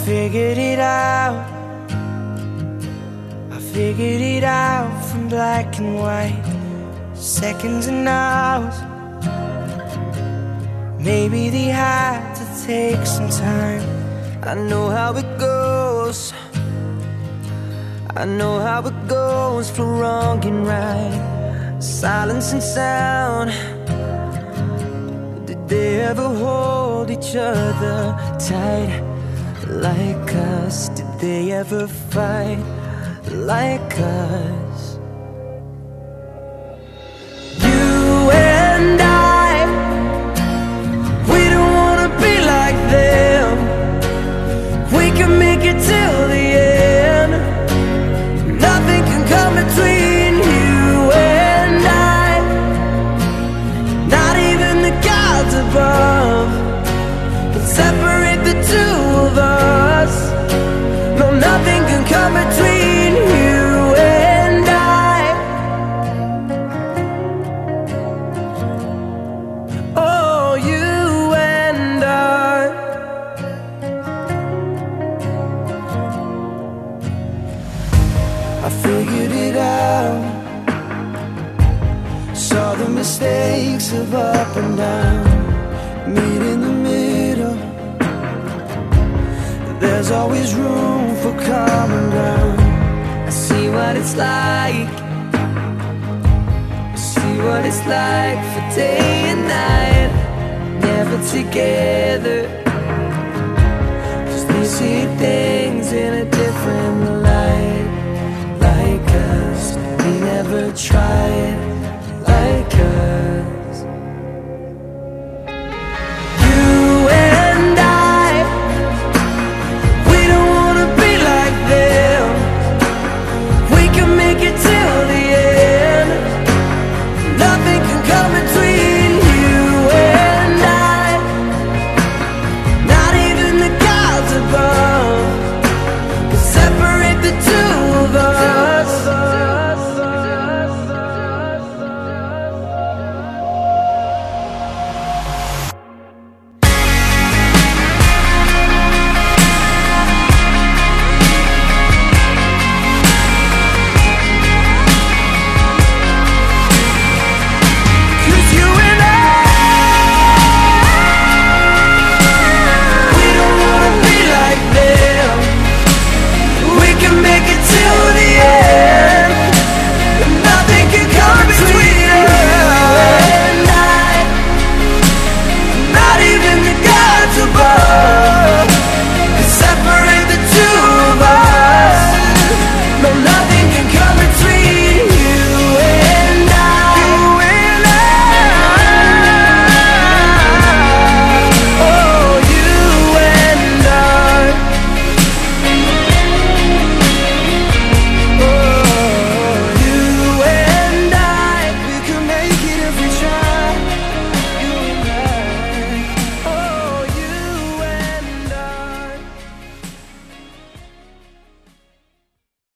figured it out. I figured it out from black and white, seconds and hours. Maybe they had to take some time. I know how it goes. I know how it goes for wrong and right, silence and sound. Did they ever hold each other tight like us? Did they ever fight like us? You and I, we don't wanna be like them. We can make it till the end. Nothing can come between you and I, not even the gods above can separate the two of us. No, nothing can come between you and I. Oh, you and I. I figured it out, saw the mistakes of up and down, meet in the middle. There's always room for common ground. I see what it's like, I see what it's like for day and night, never together, 'cause they see things in a different light. Like us, we never tried.